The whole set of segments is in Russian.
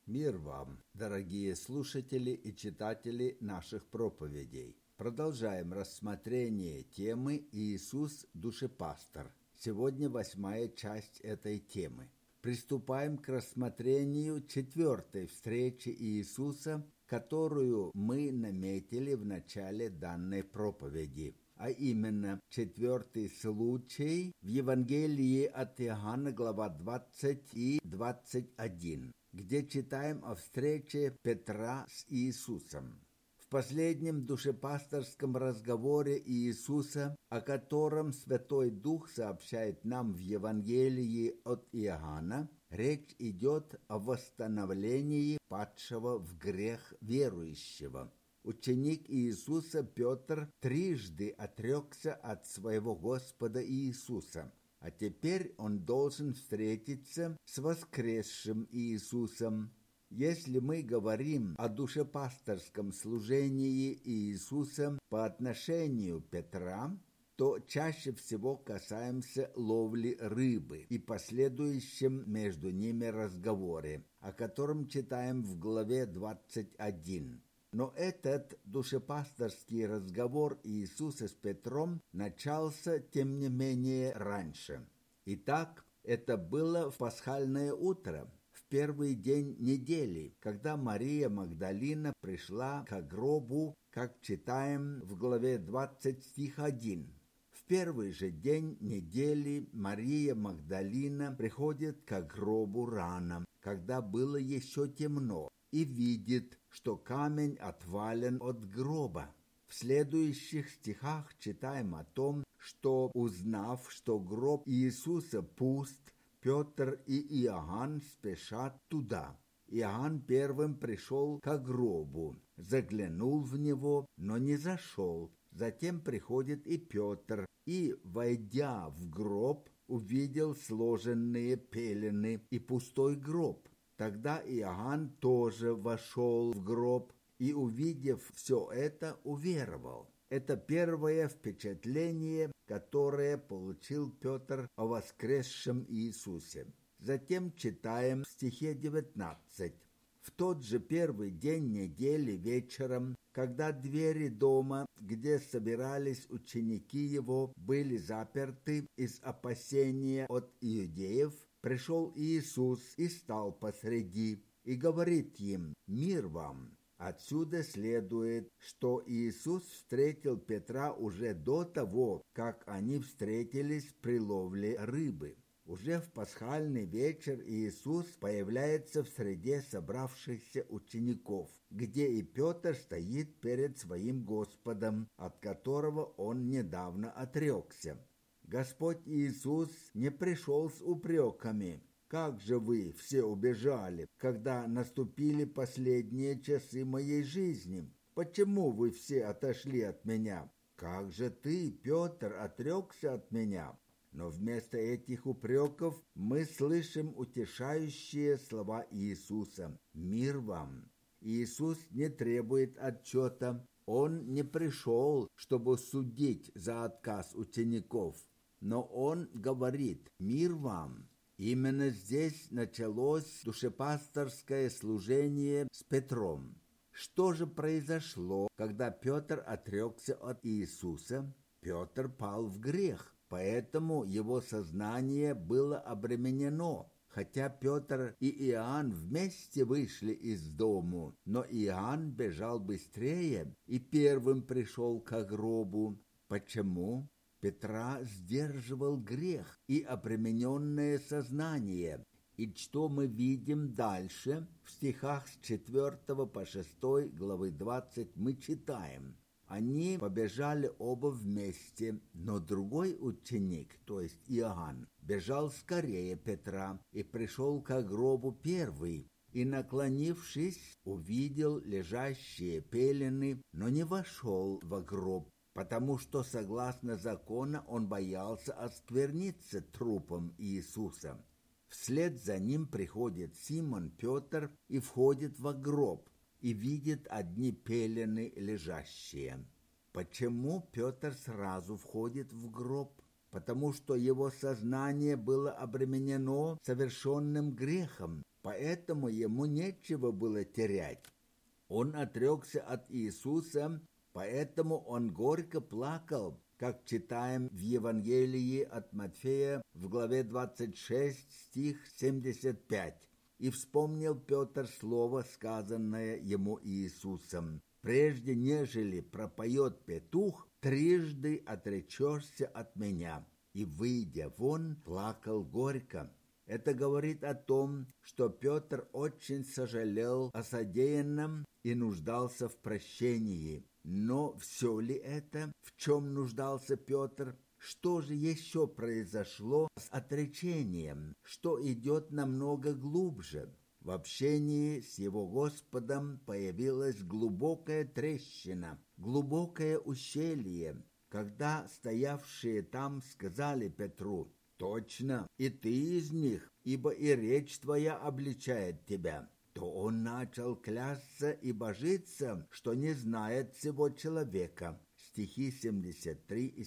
Мир вам, дорогие слушатели и читатели наших проповедей. Продолжаем рассмотрение темы «Иисус – душепастор». Сегодня 8-я часть этой темы. Приступаем к рассмотрению 4-й встречи Иисуса, которую мы наметили в начале данной проповеди. А именно, 4-й случай в Евангелии от Иоанна, глава 20 и 21, где читаем о встрече Петра с Иисусом. В последнем душепасторском разговоре Иисуса, о котором Святой Дух сообщает нам в Евангелии от Иоанна, речь идет о восстановлении падшего в грех верующего. Ученик Иисуса Петр трижды отрекся от своего Господа Иисуса, а теперь он должен встретиться с воскресшим Иисусом. Если мы говорим о душепасторском служении Иисуса по отношению к Петра, то чаще всего касаемся ловли рыбы и последующем между ними разговоре, о котором читаем в главе 21. Но этот душепасторский разговор Иисуса с Петром начался, тем не менее, раньше. Итак, это было в пасхальное утро, в первый день недели, когда Мария Магдалина пришла к гробу, как читаем в главе 20, стих 1. В первый же день недели Мария Магдалина приходит к гробу рано, когда было еще темно, и видит, что камень отвален от гроба. В следующих стихах читаем о том, что, узнав, что гроб Иисуса пуст, Петр и Иоанн спешат туда. Иоанн первым пришел к гробу, заглянул в него, но не зашел. Затем приходит и Петр, и, войдя в гроб, увидел сложенные пелены и пустой гроб. Тогда Иоанн тоже вошел в гроб и, увидев все это, уверовал. Это первое впечатление, которое получил Петр о воскресшем Иисусе. Затем читаем в стихе 19. В тот же первый день недели вечером, когда двери дома, где собирались ученики его, были заперты из опасения от иудеев, пришел Иисус и стал посреди, и говорит им: «Мир вам». Отсюда следует, что Иисус встретил Петра уже до того, как они встретились при ловле рыбы. Уже в пасхальный вечер Иисус появляется в среде собравшихся учеников, где и Петр стоит перед своим Господом, от которого он недавно отрекся. Господь Иисус не пришел с упреками: «Как же вы все убежали, когда наступили последние часы моей жизни? Почему вы все отошли от меня? Как же ты, Петр, отрекся от меня?» Но вместо этих упреков мы слышим утешающие слова Иисуса: «Мир вам». Иисус не требует отчета. Он не пришел, чтобы судить за отказ учеников, но Он говорит: «Мир вам». Именно здесь началось душепасторское служение с Петром. Что же произошло, когда Петр отрекся от Иисуса? Петр пал в грех, поэтому его сознание было обременено. Хотя Петр и Иоанн вместе вышли из дому, но Иоанн бежал быстрее и первым пришел к гробу. Почему? Петра сдерживал грех и обремененное сознание. И что мы видим дальше? В стихах с 4 по 6 главы 20 мы читаем: «Они побежали оба вместе, но другой ученик, то есть Иоанн, бежал скорее Петра и пришел к гробу первый, и, наклонившись, увидел лежащие пелены, но не вошел во гроб, потому что, согласно закону, он боялся оскверниться трупом Иисуса. Вслед за ним приходит Симон Петр и входит во гроб, и видит одни пелены лежащие. Почему Петр сразу входит в гроб? Потому что его сознание было обременено совершенным грехом, поэтому ему нечего было терять. Он отрекся от Иисуса, поэтому он горько плакал, как читаем в Евангелии от Матфея в главе 26, стих 75. И вспомнил Петр слово, сказанное ему Иисусом: «Прежде нежели пропоет петух, трижды отречешься от меня». И, выйдя вон, плакал горько. Это говорит о том, что Петр очень сожалел о содеянном и нуждался в прощении. Но все ли это, в чем нуждался Петр? Что же еще произошло с отречением, что идет намного глубже? В общении с его Господом появилась глубокая трещина, глубокое ущелье, когда стоявшие там сказали Петру: «Точно, и ты из них, ибо и речь твоя обличает тебя», то он начал клясться и божиться, что не знает всего человека. Стихи 73 и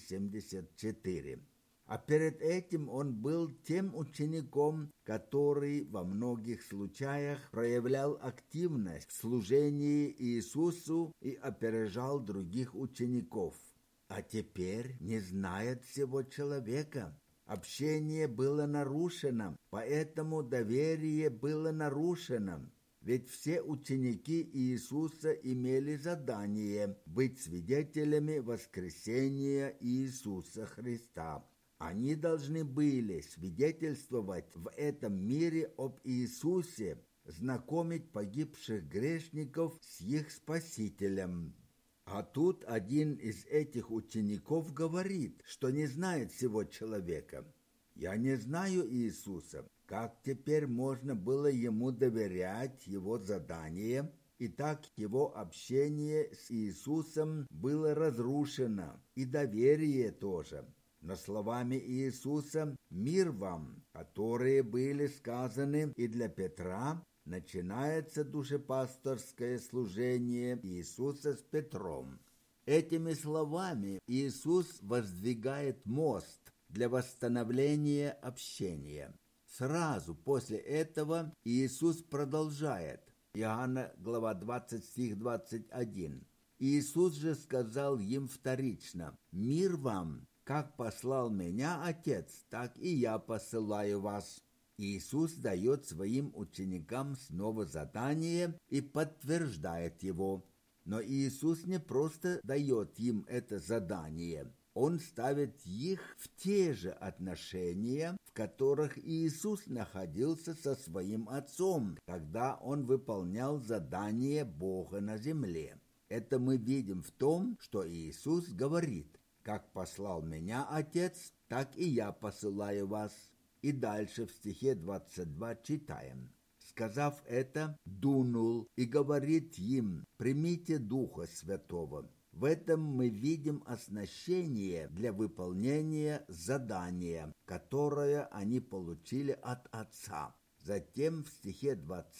74. А перед этим он был тем учеником, который во многих случаях проявлял активность в служении Иисусу и опережал других учеников. А теперь не знает всего человека. Общение было нарушено, поэтому доверие было нарушено. Ведь все ученики Иисуса имели задание быть свидетелями воскресения Иисуса Христа. Они должны были свидетельствовать в этом мире об Иисусе, знакомить погибших грешников с их Спасителем. А тут один из этих учеников говорит, что не знает всего человека. «Я не знаю Иисуса». Как теперь можно было ему доверять его задание? И так его общение с Иисусом было разрушено, и доверие тоже. Но словами Иисуса «Мир вам», которые были сказаны и для Петра, начинается душепасторское служение Иисуса с Петром. Этими словами Иисус воздвигает мост для восстановления общения. Сразу после этого Иисус продолжает. Иоанна, глава 20, стих 21. Иисус же сказал им вторично: «Мир вам, как послал меня Отец, так и я посылаю вас». Иисус дает своим ученикам снова задание и подтверждает его. Но Иисус не просто дает им это задание. Он ставит их в те же отношения, в которых Иисус находился со своим Отцом, когда Он выполнял задание Бога на земле. Это мы видим в том, что Иисус говорит: «Как послал меня Отец, так и я посылаю вас». И дальше в стихе 22 читаем: «Сказав это, дунул и говорит им: примите Духа Святого». В этом мы видим оснащение для выполнения задания, которое они получили от Отца. Затем в стихе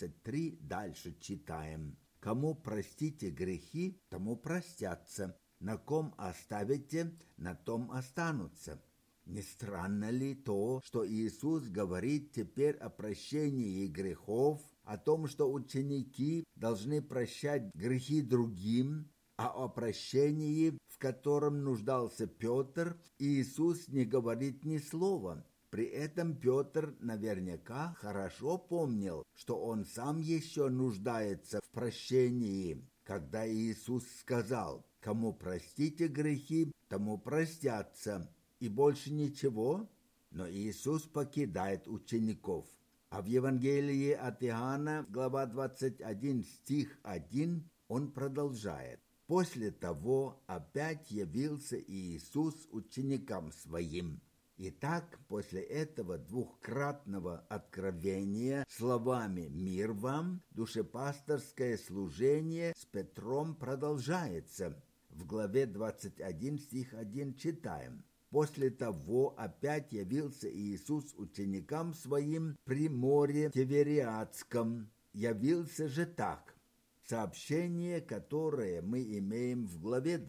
23 дальше читаем: «Кому простите грехи, тому простятся, на ком оставите, на том останутся». Не странно ли то, что Иисус говорит теперь о прощении грехов, о том, что ученики должны прощать грехи другим, а о прощении, в котором нуждался Петр, Иисус не говорит ни слова. При этом Петр наверняка хорошо помнил, что он сам еще нуждается в прощении, когда Иисус сказал: «Кому простите грехи, тому простятся», и больше ничего. Но Иисус покидает учеников. А в Евангелии от Иоанна, глава 21, стих 1, он продолжает: «После того опять явился Иисус ученикам своим». Итак, после этого двукратного откровения словами «Мир вам», душепасторское служение с Петром продолжается. В главе 21, стих 1 читаем: «После того опять явился Иисус ученикам своим при море Тивериадском. Явился же так: Сообщение, которое мы имеем в главе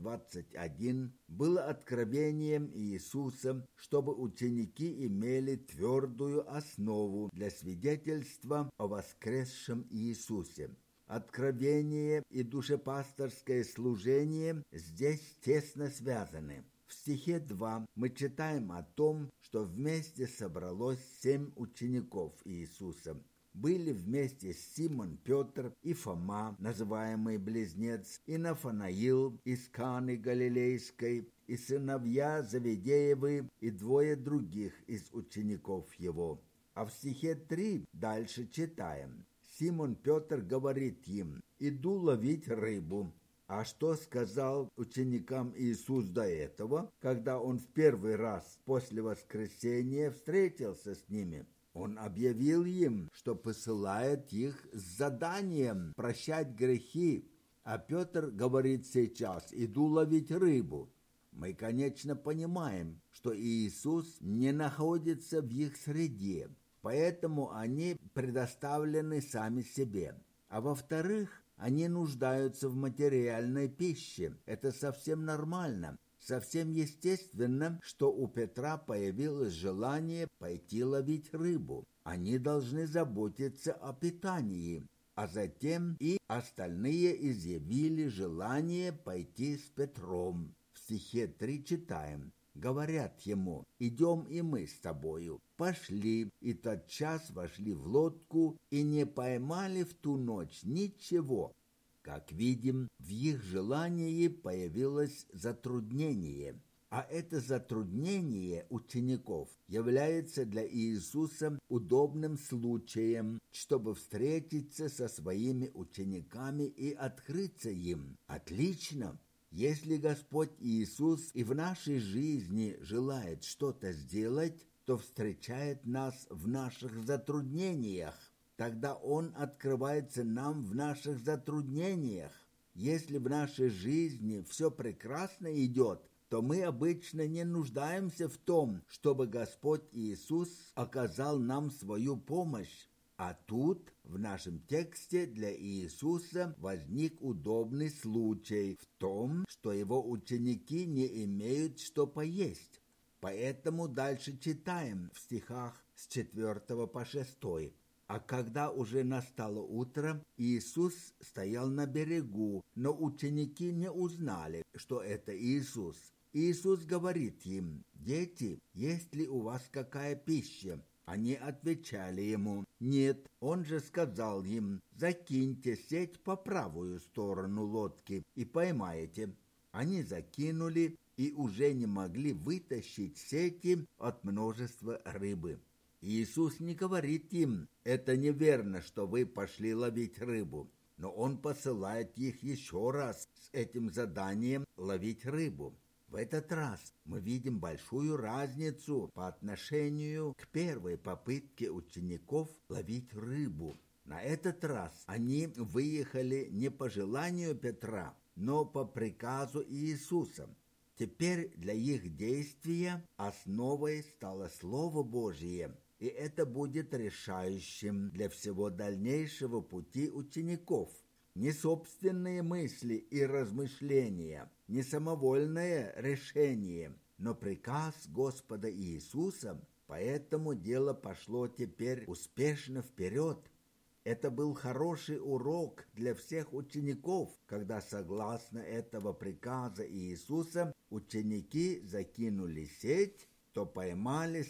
21, было откровением Иисуса, чтобы ученики имели твердую основу для свидетельства о воскресшем Иисусе. Откровение и душепасторское служение здесь тесно связаны. В стихе 2 мы читаем о том, что вместе собралось 7 учеников Иисуса. Были вместе Симон Петр и Фома, называемый Близнец, и Нафанаил из Каны Галилейской, и сыновья Завидеевы, и 2 других из учеников его. А в стихе 3 дальше читаем. Симон Петр говорит им: «Иду ловить рыбу». А что сказал ученикам Иисус до этого, когда Он в первый раз после воскресения встретился с ними? Он объявил им, что посылает их с заданием прощать грехи, а Петр говорит сейчас: «Иду ловить рыбу». Мы, конечно, понимаем, что Иисус не находится в их среде, поэтому они предоставлены сами себе. А во-вторых, они нуждаются в материальной пище. Это совсем нормально. Совсем естественно, что у Петра появилось желание пойти ловить рыбу. Они должны заботиться о питании. А затем и остальные изъявили желание пойти с Петром. В стихе 3 читаем. Говорят ему: «Идем и мы с тобою». Пошли, и тотчас вошли в лодку, и не поймали в ту ночь ничего. Как видим, в их желании появилось затруднение. А это затруднение учеников является для Иисуса удобным случаем, чтобы встретиться со своими учениками и открыться им. Отлично! Если Господь Иисус и в нашей жизни желает что-то сделать, то встречает нас в наших затруднениях. Тогда Он открывается нам в наших затруднениях. Если в нашей жизни все прекрасно идет, то мы обычно не нуждаемся в том, чтобы Господь Иисус оказал нам свою помощь. А тут, в нашем тексте, для Иисуса возник удобный случай в том, что его ученики не имеют что поесть. Поэтому дальше читаем в стихах с 4 по 6. «А когда уже настало утро, Иисус стоял на берегу, но ученики не узнали, что это Иисус. Иисус говорит им: «Дети, есть ли у вас какая пища?» Они отвечали ему: «Нет». Он же сказал им: «Закиньте сеть по правую сторону лодки и поймаете». Они закинули и уже не могли вытащить сети от множества рыбы. Иисус не говорит им: «Это неверно, что вы пошли ловить рыбу». Но Он посылает их еще раз с этим заданием ловить рыбу. В этот раз мы видим большую разницу по отношению к первой попытке учеников ловить рыбу. На этот раз они выехали не по желанию Петра, но по приказу Иисуса. Теперь для их действия основой стало Слово Божие, и это будет решающим для всего дальнейшего пути учеников. Не собственные мысли и размышления, не самовольное решение, но приказ Господа Иисуса, поэтому дело пошло теперь успешно вперед. Это был хороший урок для всех учеников, когда, согласно этого приказа Иисуса, ученики закинули сеть, то поймали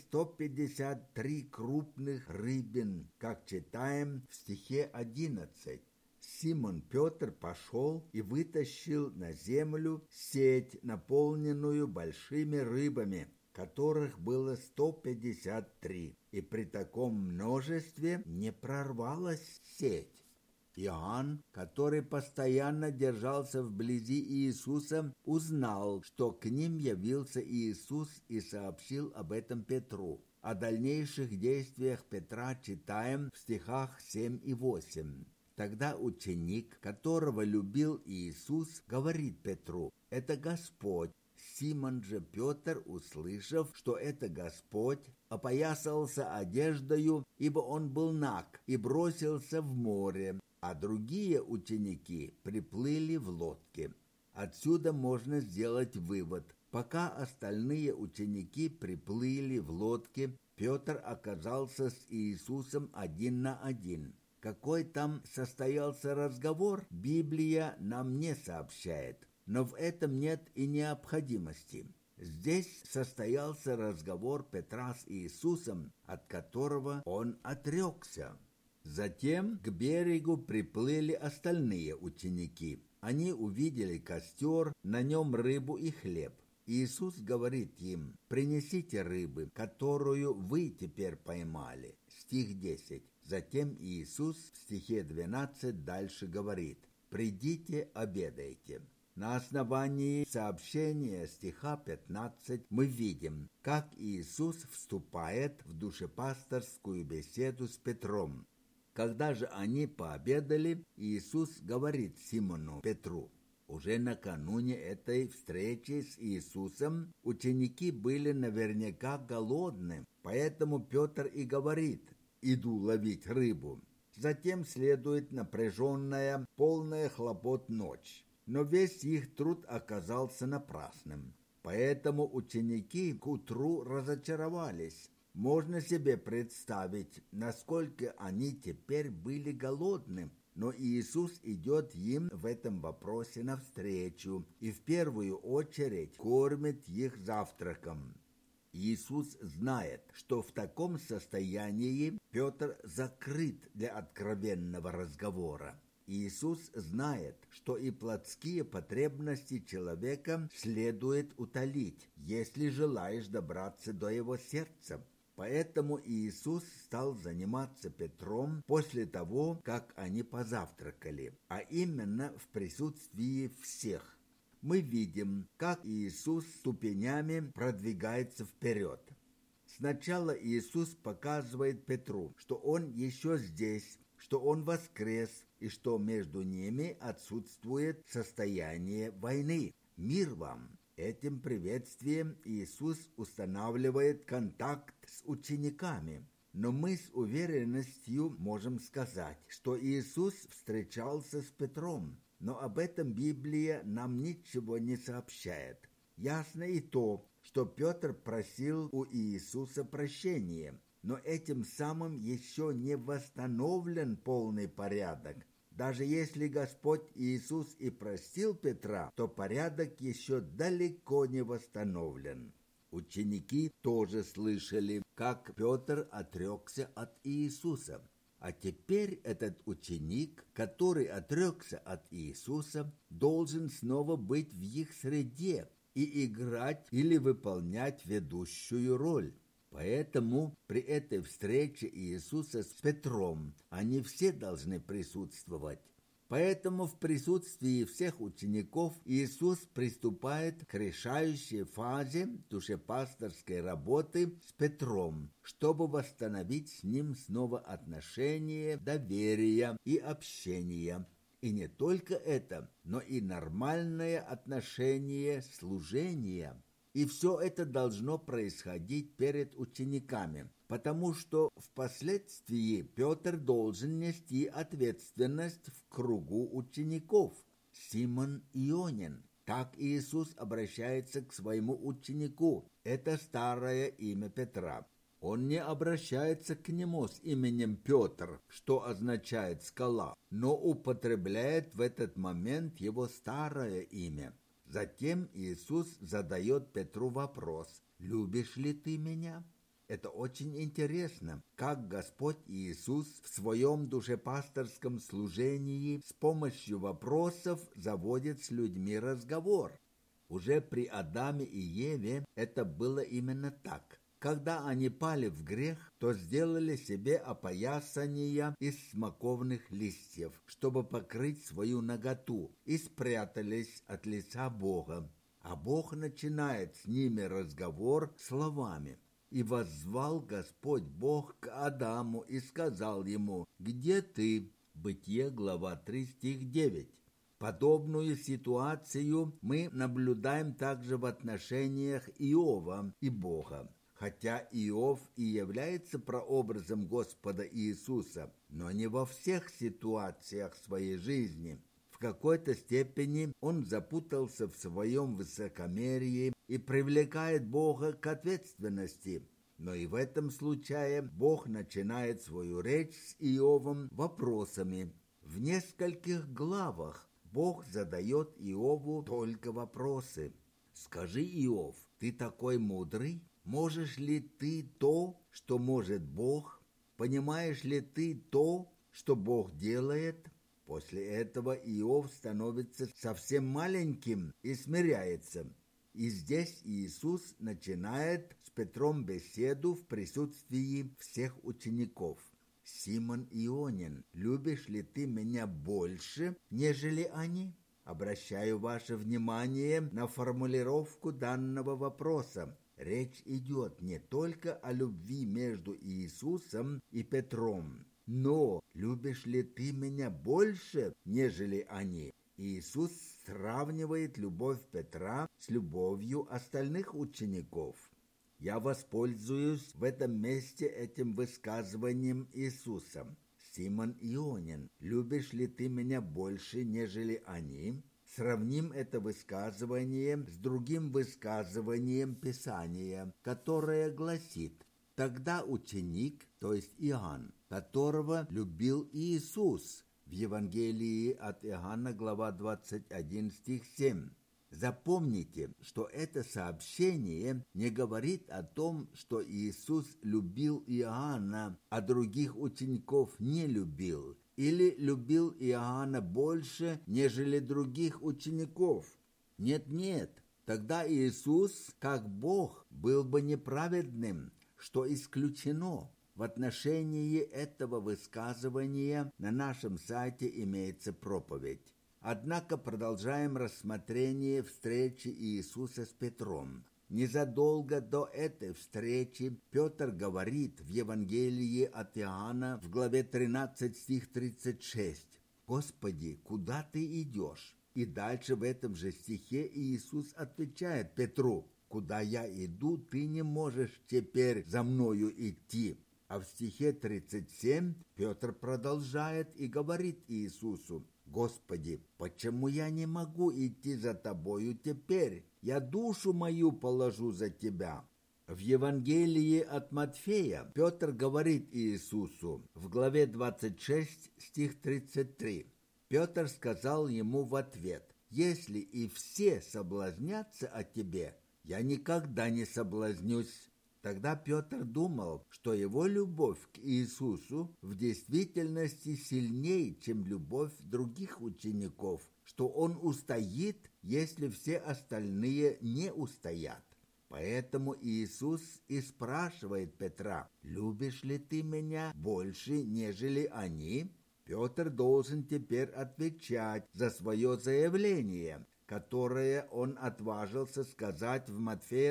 153 крупных рыбин, как читаем в стихе 11. Симон Петр пошел и вытащил на землю сеть, наполненную большими рыбами, которых было 153, и при таком множестве не прорвалась сеть. Иоанн, который постоянно держался вблизи Иисуса, узнал, что к ним явился Иисус, и сообщил об этом Петру. О дальнейших действиях Петра читаем в стихах 7 и 8. Тогда ученик, которого любил Иисус, говорит Петру: «Это Господь». Симон же Петр, услышав, что это Господь, опоясался одеждою, ибо он был наг, и бросился в море, а другие ученики приплыли в лодке. Отсюда можно сделать вывод. Пока остальные ученики приплыли в лодке, Петр оказался с Иисусом один на один. Какой там состоялся разговор, Библия нам не сообщает, но в этом нет и необходимости. Здесь состоялся разговор Петра с Иисусом, от которого он отрекся. Затем к берегу приплыли остальные ученики. Они увидели костер, на нем рыбу и хлеб. Иисус говорит им: «Принесите рыбы, которую вы теперь поймали». Стих 10. Затем Иисус в стихе 12 дальше говорит: «Придите, обедайте». На основании сообщения стиха 15 мы видим, как Иисус вступает в душепасторскую беседу с Петром. Когда же они пообедали, Иисус говорит Симону Петру. Уже накануне этой встречи с Иисусом ученики были наверняка голодны, поэтому Петр и говорит: «Иду ловить рыбу». Затем следует напряженная, полная хлопот ночь. Но весь их труд оказался напрасным. Поэтому ученики к утру разочаровались. Можно себе представить, насколько они теперь были голодны. Но Иисус идет им в этом вопросе навстречу и в первую очередь кормит их завтраком. Иисус знает, что в таком состоянии Петр закрыт для откровенного разговора. Иисус знает, что и плотские потребности человека следует утолить, если желаешь добраться до его сердца. Поэтому Иисус стал заниматься Петром после того, как они позавтракали, а именно в присутствии всех. Мы видим, как Иисус ступенями продвигается вперед. Сначала Иисус показывает Петру, что Он еще здесь, что Он воскрес и что между ними отсутствует состояние войны. Мир вам! Этим приветствием Иисус устанавливает контакт с учениками. Но мы с уверенностью можем сказать, что Иисус встречался с Петром, но об этом Библия нам ничего не сообщает. Ясно и то, что Петр просил у Иисуса прощения, но этим самым еще не восстановлен полный порядок. Даже если Господь Иисус и простил Петра, то порядок еще далеко не восстановлен. Ученики тоже слышали, как Петр отрекся от Иисуса. А теперь этот ученик, который отрекся от Иисуса, должен снова быть в их среде и играть или выполнять ведущую роль. Поэтому при этой встрече Иисуса с Петром они все должны присутствовать. Поэтому в присутствии всех учеников Иисус приступает к решающей фазе душепасторской работы с Петром, чтобы восстановить с ним снова отношения, доверия и общения. И не только это, но и нормальное отношение служения. И все это должно происходить перед учениками, потому что впоследствии Петр должен нести ответственность в кругу учеников. Симон Ионин. Так Иисус обращается к своему ученику. Это старое имя Петра. Он не обращается к нему с именем Петр, что означает «скала», но употребляет в этот момент его старое имя. Затем Иисус задает Петру вопрос: «Любишь ли ты меня?» Это очень интересно, как Господь Иисус в своем душепасторском служении с помощью вопросов заводит с людьми разговор. Уже при Адаме и Еве это было именно так. Когда они пали в грех, то сделали себе опоясания из смоковных листьев, чтобы покрыть свою наготу, и спрятались от лица Бога. А Бог начинает с ними разговор словами: «И воззвал Господь Бог к Адаму и сказал ему: где ты?» Бытие, глава 3, стих 9. Подобную ситуацию мы наблюдаем также в отношениях Иова и Бога. Хотя Иов и является прообразом Господа Иисуса, но не во всех ситуациях своей жизни. В какой-то степени он запутался в своем высокомерии и привлекает Бога к ответственности. Но и в этом случае Бог начинает свою речь с Иовом вопросами. В нескольких главах Бог задает Иову только вопросы. «Скажи, Иов, ты такой мудрый? Можешь ли ты то, что может Бог? Понимаешь ли ты то, что Бог делает?» После этого Иов становится совсем маленьким и смиряется. И здесь Иисус начинает с Петром беседу в присутствии всех учеников. «Симон Ионин, любишь ли ты меня больше, нежели они?» Обращаю ваше внимание на формулировку данного вопроса. Речь идет не только о любви между Иисусом и Петром, но любишь ли ты меня больше, нежели они? Иисус сравнивает любовь Петра с любовью остальных учеников. Я воспользуюсь в этом месте этим высказыванием Иисуса. «Симон Ионин, любишь ли ты меня больше, нежели они?» Сравним это высказывание с другим высказыванием Писания, которое гласит: «Тогда ученик, то есть Иоанн, которого любил Иисус», в Евангелии от Иоанна, глава 21, стих 7. Запомните, что это сообщение не говорит о том, что Иисус любил Иоанна, а других учеников не любил, или любил Иоанна больше, нежели других учеников. Нет, тогда Иисус, как Бог, был бы неправедным, что исключено. В отношении этого высказывания на нашем сайте имеется проповедь. Однако продолжаем рассмотрение встречи Иисуса с Петром. Незадолго до этой встречи Петр говорит в Евангелии от Иоанна в главе 13, стих 36: «Господи, куда ты идешь?» И дальше в этом же стихе Иисус отвечает Петру: «Куда я иду, ты не можешь теперь за мною идти». А в стихе 37 Петр продолжает и говорит Иисусу: «Господи, почему я не могу идти за тобою теперь? Я душу мою положу за тебя». В Евангелии от Матфея Петр говорит Иисусу в главе 26, стих 33. Петр сказал ему в ответ: «Если и все соблазнятся о тебе, я никогда не соблазнюсь». Тогда Петр думал, что его любовь к Иисусу в действительности сильнее, чем любовь других учеников, что он устоит, если все остальные не устоят. Поэтому Иисус и спрашивает Петра: «Любишь ли ты меня больше, нежели они?» Петр должен теперь отвечать за свое заявление, которое он отважился сказать в Матфея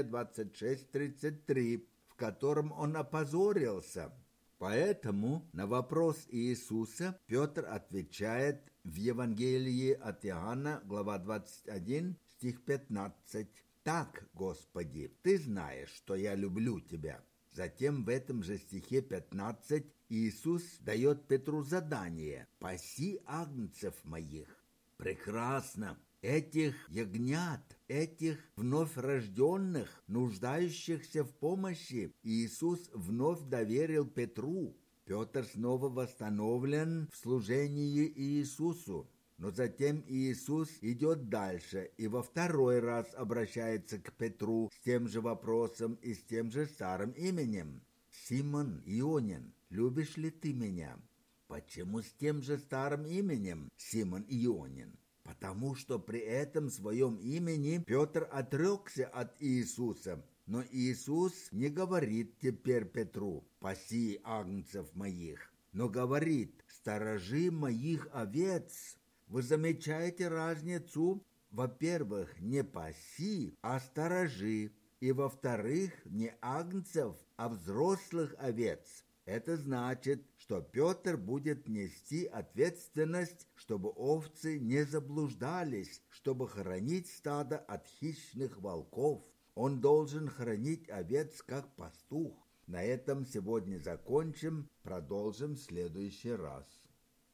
26:33, в котором он опозорился. Поэтому на вопрос Иисуса Петр отвечает в Евангелии от Иоанна, глава 21, стих 15. «Так, Господи, Ты знаешь, что я люблю Тебя». Затем в этом же стихе 15 Иисус дает Петру задание: «Паси агнцев моих». Прекрасно! Этих ягнят, этих вновь рожденных, нуждающихся в помощи, Иисус вновь доверил Петру. Петр снова восстановлен в служении Иисусу. Но затем Иисус идет дальше и во второй раз обращается к Петру с тем же вопросом и с тем же старым именем: «Симон Ионин, любишь ли ты меня?» Почему с тем же старым именем Симон Ионин? Потому что при этом своем имени Петр отрекся от Иисуса. Но Иисус не говорит теперь Петру: «Паси агнцев моих», но говорит: «Сторожи моих овец». Вы замечаете разницу? Во-первых, не паси, а сторожи. И во-вторых, не агнцев, а взрослых овец. Это значит, что Петр будет нести ответственность, чтобы овцы не заблуждались, чтобы хранить стадо от хищных волков. Он должен хранить овец как пастух. На этом сегодня закончим, продолжим в следующий раз.